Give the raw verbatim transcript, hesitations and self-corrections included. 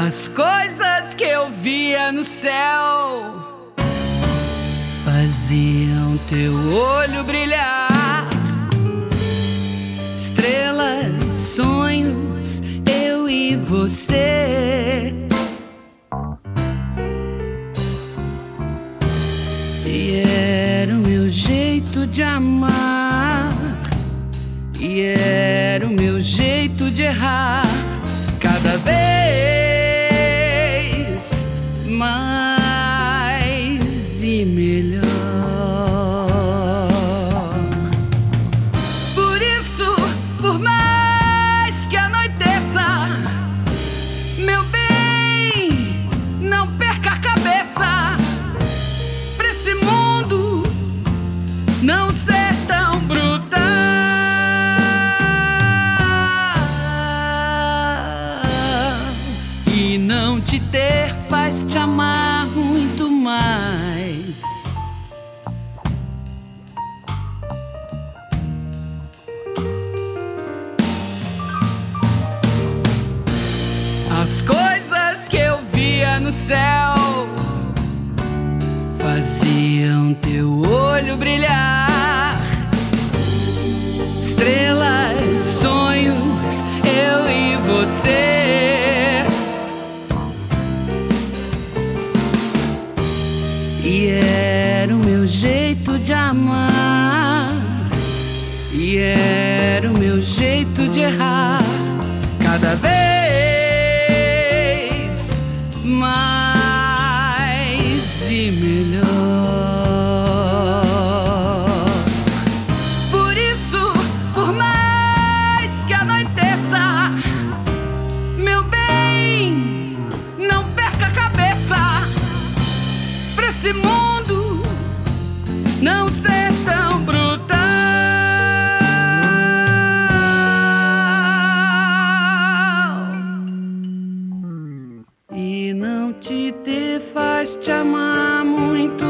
As coisas que eu via no céu faziam teu olho brilhar. Estrelas, sonhos, eu e você. E era o meu jeito de amar, e era o meu jeito de errar, cada vez mais e melhor. Por isso, por mais que anoiteça, meu bem, não perca a cabeça, pra esse mundo não ser tão brutal. E não te ter faz te amar muito mais. As coisas que eu via no céu faziam teu olho brilhar. Estrelas, sonhos, eu e você. E era o meu jeito de amar, e era o meu jeito de errar, cada vez mais e melhor. Por isso, por mais que anoiteça, meu bem, não perca a cabeça, pra esse mundo não ser tão brutal. E não te ter faz te amar muito